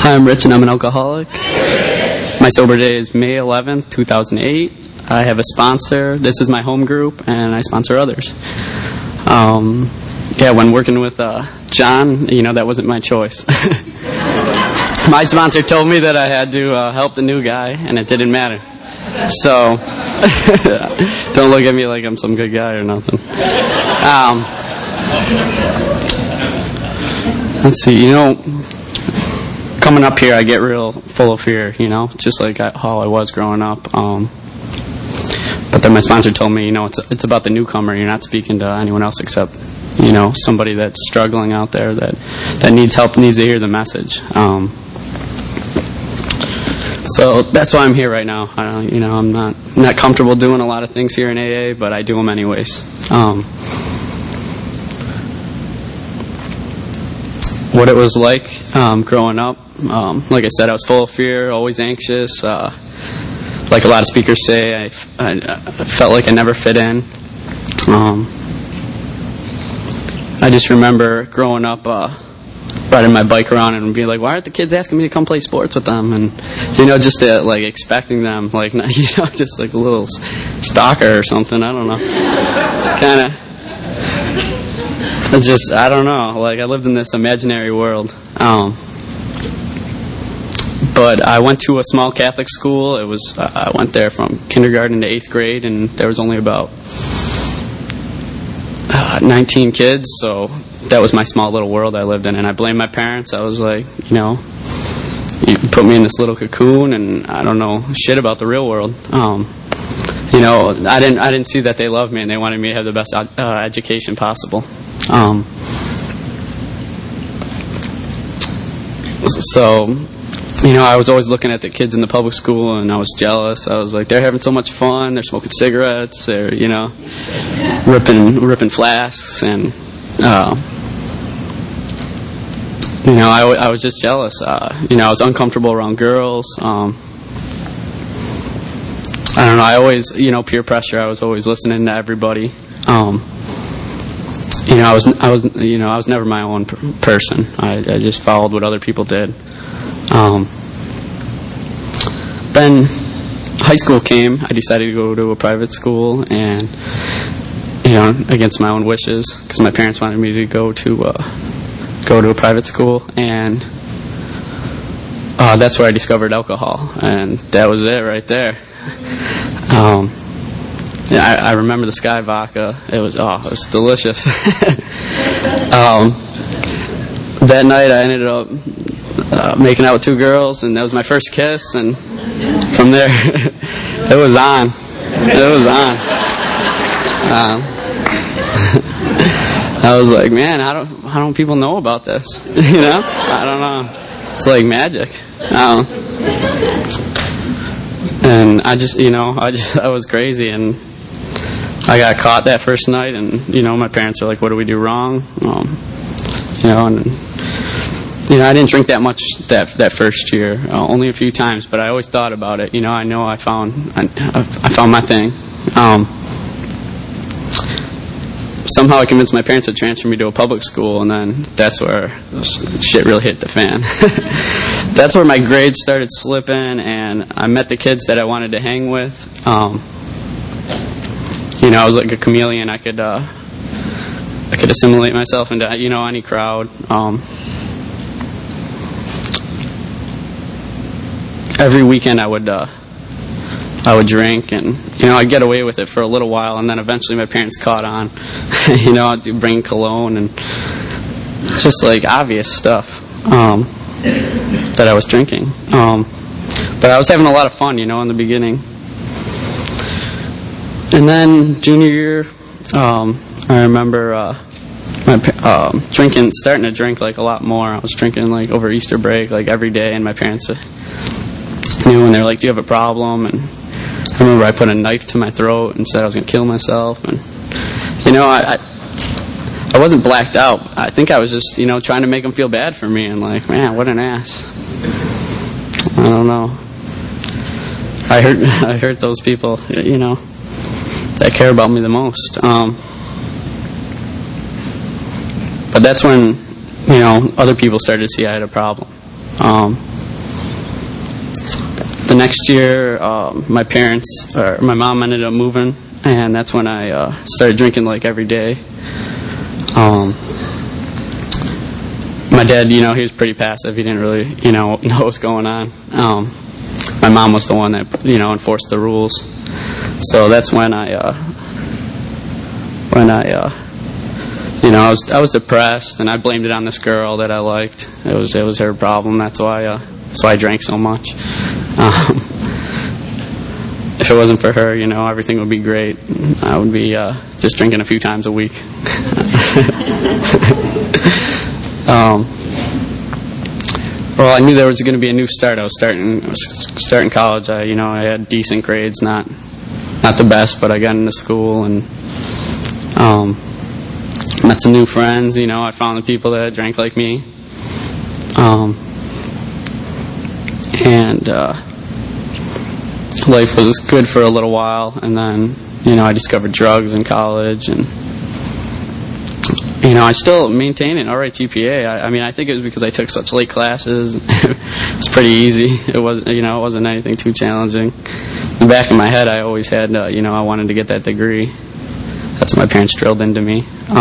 Hi, I'm Rich and I'm an alcoholic. My sober day is May 11th, 2008. I have a sponsor. This is my home group, and I sponsor others. When working with John, that wasn't my choice. My sponsor told me that I had to help the new guy, and it didn't matter. So, don't look at me like I'm some good guy or nothing. Let's see, coming up here, I get real full of fear, just like how I was growing up. But then my sponsor told me, it's about the newcomer. You're not speaking to anyone else except, somebody that's struggling out there that needs help, needs to hear the message. So that's why I'm here right now. I'm not comfortable doing a lot of things here in AA, but I do them anyways. What it was like growing up. Like I said, I was full of fear, always anxious. Like a lot of speakers say, I felt like I never fit in. I just remember growing up, riding my bike around and being like, why aren't the kids asking me to come play sports with them? And, just expecting them, just like a little stalker or something. I don't know. Kind of. It's just, I don't know. I lived in this imaginary world. But I went to a small Catholic school. I went there from kindergarten to 8th grade, and there was only about 19 kids, so that was my small little world I lived in, and I blamed my parents. I was like, you put me in this little cocoon, and I don't know shit about the real world. I didn't see that they loved me, and they wanted me to have the best education possible. I was always looking at the kids in the public school, and I was jealous. I was like, they're having so much fun. They're smoking cigarettes. They're, ripping flasks. And, I was just jealous. I was uncomfortable around girls. I don't know. I always, peer pressure. I was always listening to everybody. I was never my own person. I just followed what other people did. Then high school came. I decided to go to a private school, and against my own wishes, because my parents wanted me to go to a private school, and that's where I discovered alcohol, and that was it right there. I remember the Sky Vodka. It was delicious. That night I ended up making out with 2 girls, and that was my first kiss, and from there it was on. I was like, man, how don't people know about this? I don't know. It's like magic. And I was crazy, and I got caught that first night, and my parents were like, what do we do wrong? I didn't drink that much that first year, only a few times, but I always thought about it. I know I found my thing. Somehow I convinced my parents to transfer me to a public school, and then that's where shit really hit the fan. That's where my grades started slipping, and I met the kids that I wanted to hang with. I was like a chameleon. I could assimilate myself into any crowd. Every weekend I would drink, and I'd get away with it for a little while, and then eventually my parents caught on. I'd bring cologne and just like obvious stuff that I was drinking. But I was having a lot of fun, in the beginning. And then junior year, I remember starting to drink like a lot more. I was drinking like over Easter break, like every day, and my parents knew, and they were like, do you have a problem? And I remember I put a knife to my throat and said I was going to kill myself. And I wasn't blacked out. I think I was just trying to make them feel bad for me, and like, man, what an ass. I don't know. I hurt those people that care about me the most. But that's when other people started to see I had a problem. the next year, my mom ended up moving, and that's when I started drinking like every day. My dad, he was pretty passive. He didn't really, know what was going on. My mom was the one that, enforced the rules. So that's when I was depressed, and I blamed it on this girl that I liked. It was her problem. That's why I drank so much. If it wasn't for her, everything would be great. I would be just drinking a few times a week. Well, I knew there was going to be a new start. I was starting college. I had decent grades, not the best, but I got into school and met some new friends. I found the people that drank like me, and life was good for a little while. And then I discovered drugs in college, and I still maintain an alright GPA. I think it was because I took such late classes. It was pretty easy. It wasn't anything too challenging. In the back of my head, I always had, I wanted to get that degree. That's what my parents drilled into me.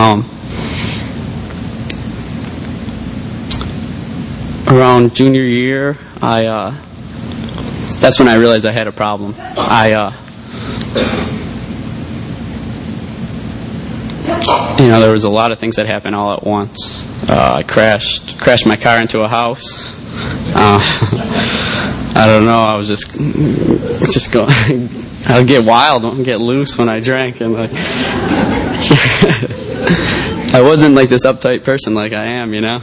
Around junior year, that's when I realized I had a problem. There was a lot of things that happened all at once. I crashed my car into a house. I don't know. I was just going. I would get wild and get loose when I drank, and I wasn't like this uptight person like I am, and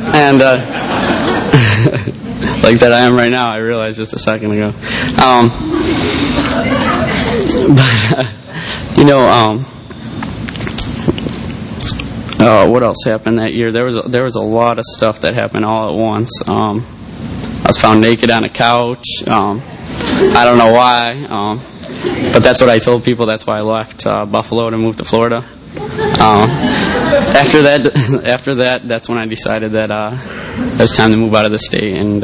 like that I am right now. I realized just a second ago. What else happened that year? There was a lot of stuff that happened all at once. I was found naked on a couch. I don't know why, but that's what I told people. That's why I left Buffalo to move to Florida. After that, that's when I decided that it was time to move out of the state and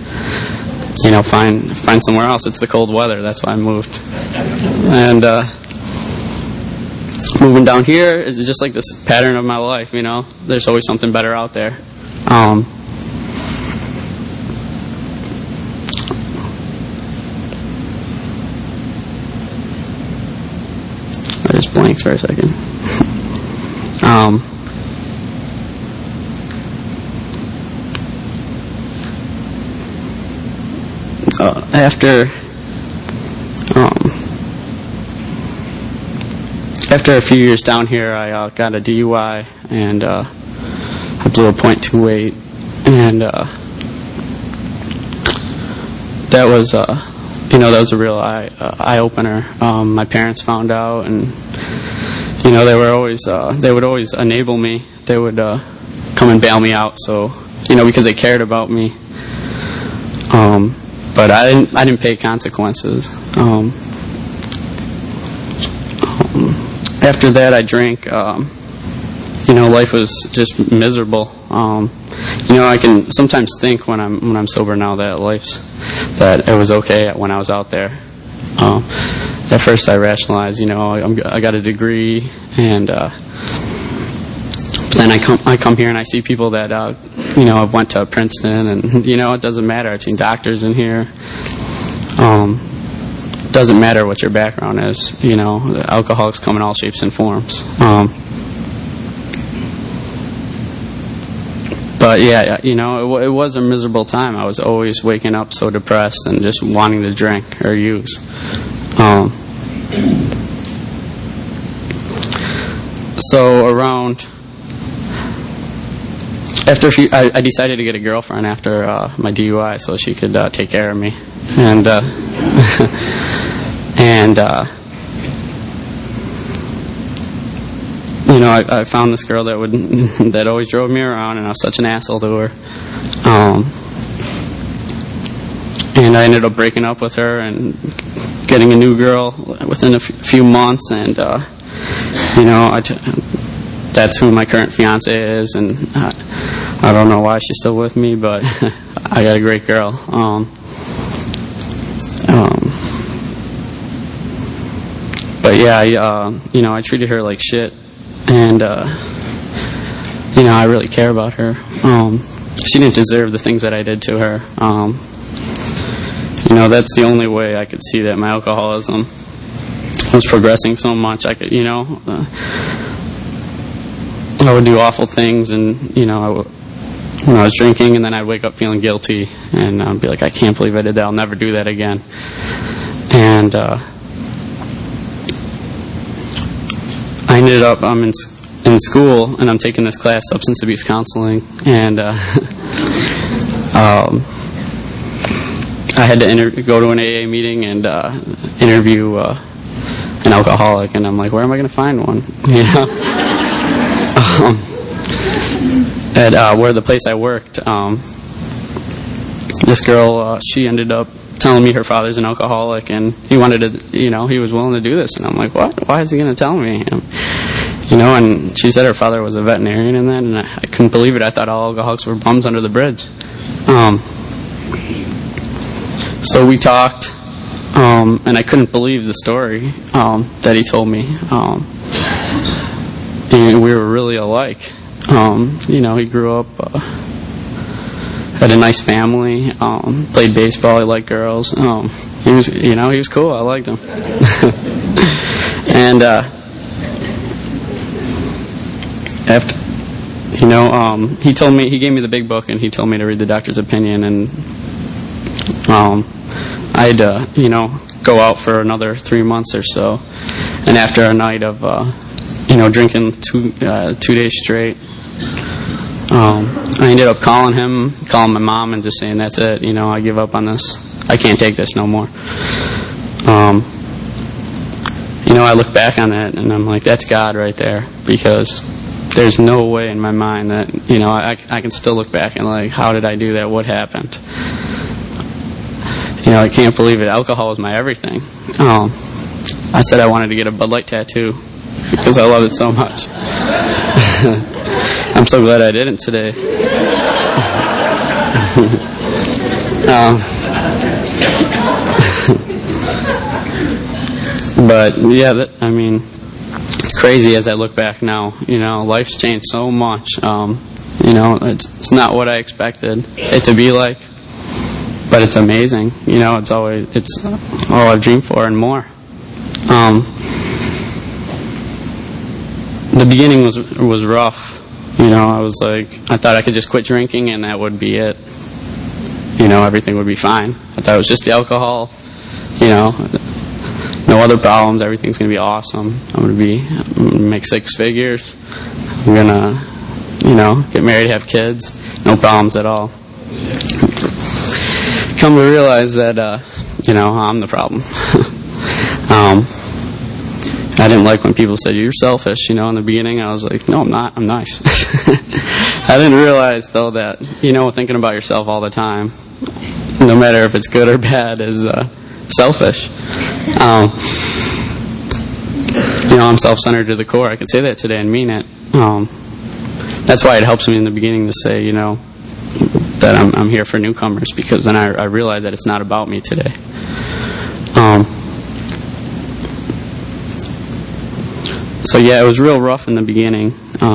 find somewhere else. It's the cold weather. That's why I moved. And moving down here is just like this pattern of my life. There's always something better out there. I just blanked for a second. After a few years down here, I got a DUI, and I blew a .28, and that was a real eye opener. My parents found out, and they would always enable me. They would come and bail me out, so because they cared about me. But I didn't pay consequences. After that, I drank. Life was just miserable. I can sometimes think when I'm sober now that it was okay when I was out there. At first, I rationalized. I got a degree, and then I come here and I see people that I've went to Princeton, and it doesn't matter. I've seen doctors in here. Doesn't matter what your background is. Alcoholics come in all shapes and forms. But yeah, it was a miserable time. I was always waking up so depressed and just wanting to drink or use. So around I decided to get a girlfriend after my DUI so she could take care of me, and I found this girl that always drove me around, and I was such an asshole to her. And I ended up breaking up with her and getting a new girl within a few months, and that's who my current fiance is, and I don't know why she's still with me, but I got a great girl. But yeah, I treated her like shit, and I really care about her. She didn't deserve the things that I did to her. That's the only way I could see that my alcoholism was progressing so much. I could, I would do awful things, and when I was drinking, and then I'd wake up feeling guilty, and I'd be like, I can't believe I did that. I'll never do that again. And I ended up, I'm in school, and I'm taking this class, substance abuse counseling, and I had to go to an AA meeting and interview an alcoholic, and I'm like, where am I going to find one? At where the place I worked, this girl, she ended up telling me her father's an alcoholic, and he wanted to, he was willing to do this, and I'm like, what? Why is he going to tell me? And she said her father was a veterinarian in that, and I couldn't believe it. I thought all alcoholics were bums under the bridge. So we talked, and I couldn't believe the story that he told me. And we were really alike. He grew up, had a nice family, played baseball, he liked girls. He was cool. I liked him. And after, he told me, he gave me the big book, and he told me to read the doctor's opinion, and I'd go out for another 3 months or so, and after a night of drinking 2 days straight, I ended up calling my mom, and just saying, that's it, I give up on this. I can't take this no more. I look back on that, and I'm like, that's God right there, because there's no way in my mind that, I can still look back and like, how did I do that? What happened? I can't believe it. Alcohol was my everything. I said I wanted to get a Bud Light tattoo because I love it so much. I'm so glad I didn't today. But yeah, it's crazy as I look back now. Life's changed so much. It's not what I expected it to be like, but it's amazing. It's all I've dreamed for and more. The beginning was rough. I was like, I thought I could just quit drinking and that would be it. Everything would be fine. I thought it was just the alcohol. No other problems. Everything's gonna be awesome. I'm gonna make 6 figures. I'm gonna, get married, have kids. No problems at all. Come to realize that, I'm the problem. I didn't like when people said, you're selfish, in the beginning. I was like, no, I'm not. I'm nice. I didn't realize, though, that, thinking about yourself all the time, no matter if it's good or bad, is selfish. I'm self-centered to the core. I could say that today and mean it. That's why it helps me in the beginning to say, that I'm here for newcomers, because then I realize that it's not about me today. So yeah, it was real rough in the beginning.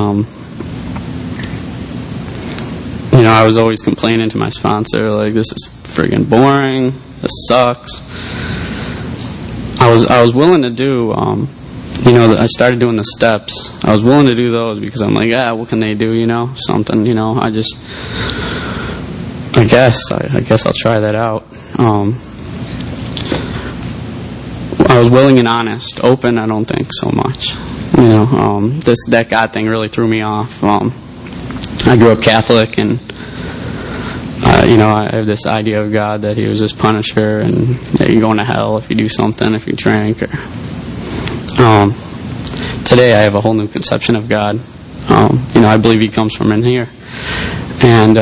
I was always complaining to my sponsor, like, this is friggin' boring, this sucks. I was willing to do, I started doing the steps. I was willing to do those because I'm like, what can they do, something, I guess I'll try that out. I was willing and honest. Open, I don't think so much. That God thing really threw me off. I grew up Catholic, and I have this idea of God that He was this punisher, and that you're going to hell if you do something, if you drink. Today, I have a whole new conception of God. I believe He comes from in here, and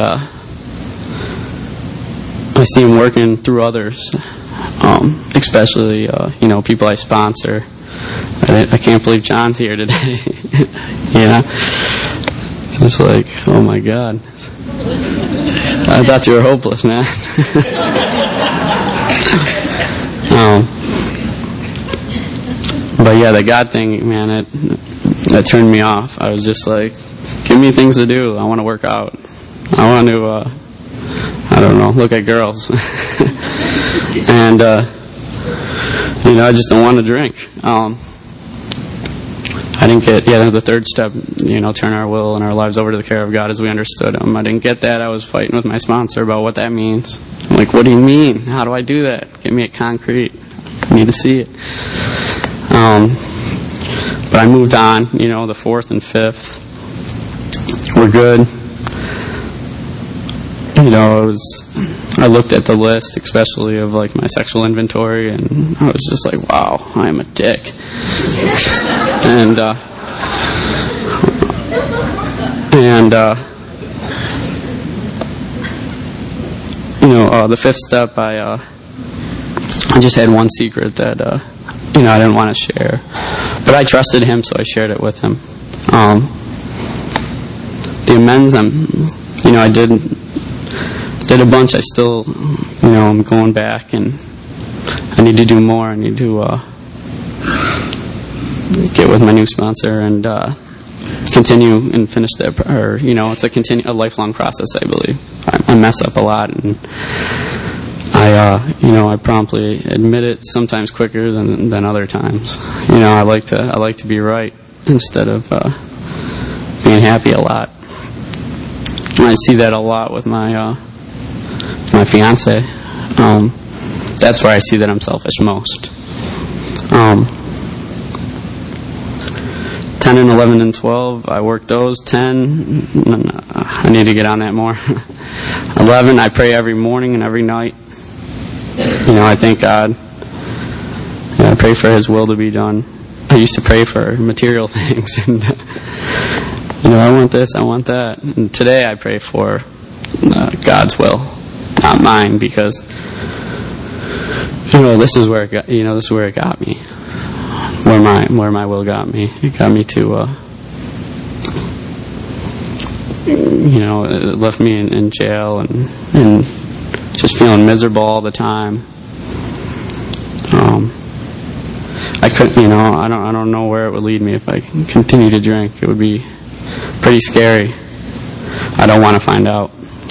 I see Him working through others, especially people I sponsor. I can't believe John's here today. It's just like, oh my God, I thought you were hopeless, man. But yeah, the God thing, man, that turned me off. I was just like, give me things to do. I want to work out. I want to, I don't know, look at girls. And, I just don't want to drink. I didn't get, the third step, turn our will and our lives over to the care of God as we understood Him. I didn't get that. I was fighting with my sponsor about what that means. I'm like, what do you mean? How do I do that? Give me it concrete. I need to see it. But I moved on, the fourth and fifth were good. I looked at the list, especially of like my sexual inventory, and I was just like, wow, I am a dick. And the fifth step, I just had one secret that, I didn't want to share. But I trusted him, so I shared it with him. The amends, I did a bunch. I still, I'm going back, and I need to do more. I need to get with my new sponsor and continue and finish that. Or it's a lifelong process. I believe I mess up a lot, and I promptly admit it. Sometimes quicker than other times. I like to be right instead of being happy a lot. And I see that a lot with my fiance. That's where I see that I'm selfish most. 10 and 11 and 12, I worked those. 10, I need to get on that more. 11, I pray every morning and every night. I thank God. I pray for His will to be done. I used to pray for material things, and I want this, I want that. And today I pray for God's will, not mine, because this is where it got, this is where it got me, where my will got me. It got me to it left me in jail and just feeling miserable all the time. I couldn't, I don't know where it would lead me if I continue to drink. It would be pretty scary. I don't want to find out.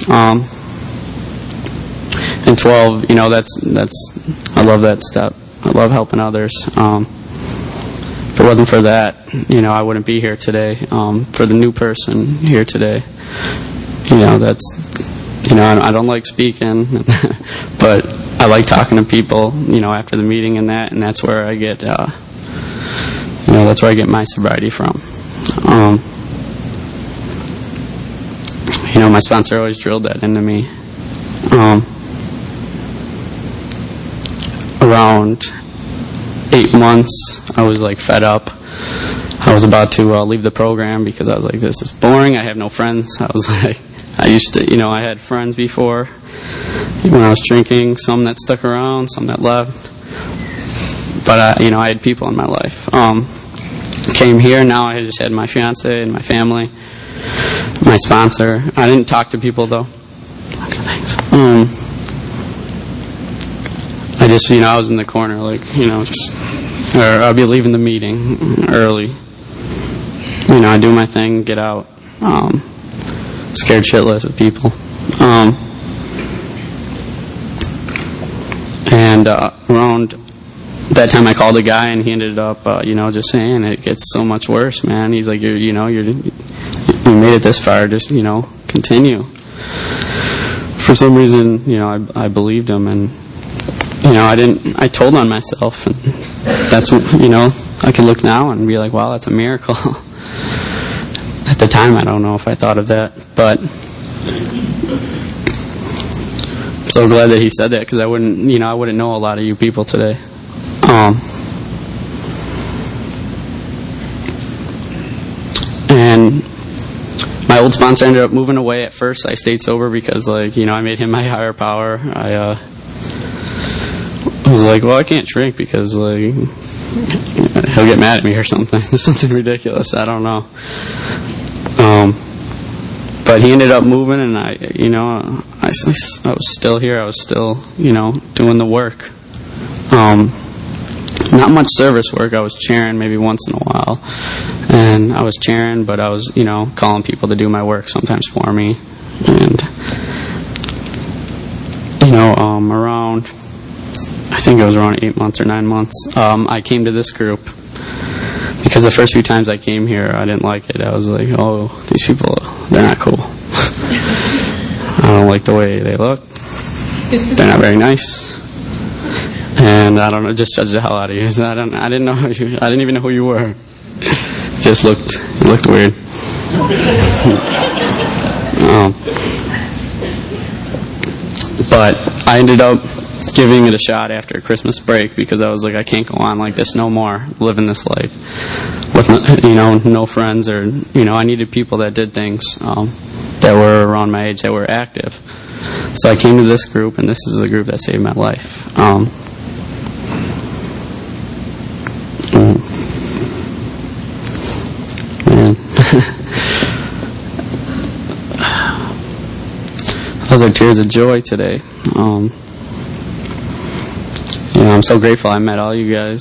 And 12, that's I love that step. I love helping others. If it wasn't for that, I wouldn't be here today. For the new person here today, that's, I don't like speaking, but I like talking to people, after the meeting and that's where I get, that's where I get my sobriety from. My sponsor always drilled that into me. Around 8 months, I was like fed up. I was about to leave the program because I was like, this is boring. I have no friends. I was like, I used to, I had friends before when I was drinking, some that stuck around, some that left. But, I had people in my life. Came here, now I just had my fiance and my family, my sponsor. I didn't talk to people though. Okay, thanks. I just, I was in the corner, like, or I'll be leaving the meeting early. I do my thing, get out. Scared shitless of people. And around that time I called a guy and he ended up, just saying it gets so much worse, man. He's like, you made it this far, just, continue. For some reason, I believed him, and I told on myself, and that's what, I can look now and be like, wow, that's a miracle. At the time, I don't know if I thought of that, but I'm so glad that he said that, because I wouldn't know a lot of you people today. And my old sponsor ended up moving away. At first, I stayed sober because, I made him my higher power. I was like, well, I can't drink because, he'll get mad at me or something. Something ridiculous. I don't know. But he ended up moving, and I was still here. I was still, doing the work. Not much service work. I was chairing maybe once in a while, and I was chairing, but I was, calling people to do my work sometimes for me, and around, I think it was around 8 months or 9 months, I came to this group, because the first few times I came here, I didn't like it. I was like, oh, these people, they're not cool. I don't like the way they look. They're not very nice. And I don't know, just judge the hell out of you. So I didn't know you. I didn't even know who you were. Just looked weird. But I ended up giving it a shot after Christmas break, because I was like, I can't go on like this no more, living this life with no friends, or I needed people that did things that were around my age, that were active. So I came to this group, and this is a group that saved my life. Man. Those are tears of joy today. I'm so grateful I met all you guys.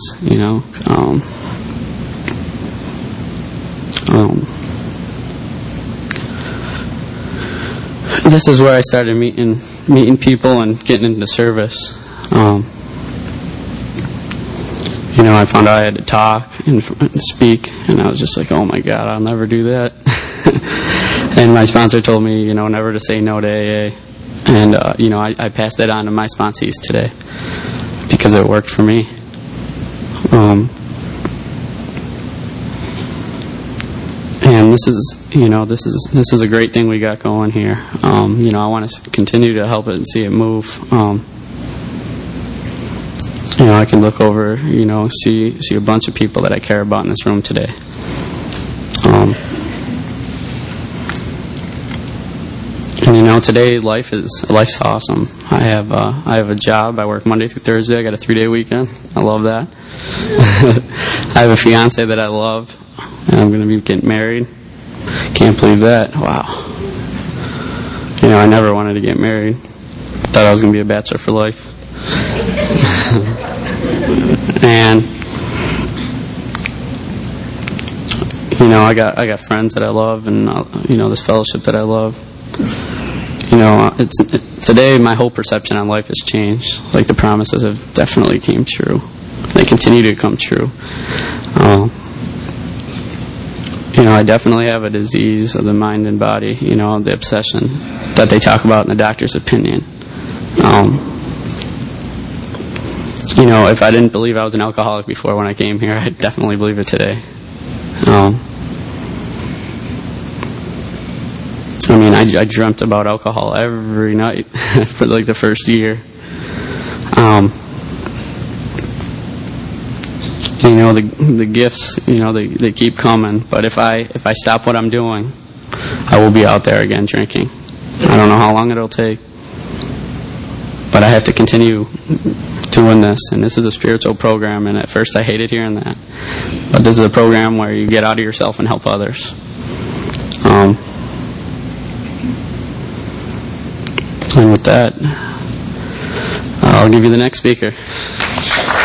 This is where I started meeting people and getting into service. I found out I had to talk and speak, and I was just like, oh my God, I'll never do that. And my sponsor told me, never to say no to AA. And, I passed that on to my sponsees today, because it worked for me. And this is a great thing we got going here. I want to continue to help it and see it move. I can look over, see a bunch of people that I care about in this room today. And today life's awesome. I have a job. I work Monday through Thursday. I got a 3-day weekend. I love that. I have a fiance that I love, and I'm going to be getting married. Can't believe that. Wow. I never wanted to get married. Thought I was going to be a bachelor for life. And I got friends that I love, and this fellowship that I love. Today my whole perception on life has changed. Like, the promises have definitely came true. They continue to come true. I definitely have a disease of the mind and body, the obsession that they talk about in the doctor's opinion. If I didn't believe I was an alcoholic before when I came here, I definitely believe it today. I dreamt about alcohol every night for like the first year. The gifts, they keep coming. But if I stop what I'm doing, I will be out there again drinking. I don't know how long it'll take, but I have to continue doing this. And this is a spiritual program, and at first I hated hearing that. But this is a program where you get out of yourself and help others. And with that, I'll give you the next speaker.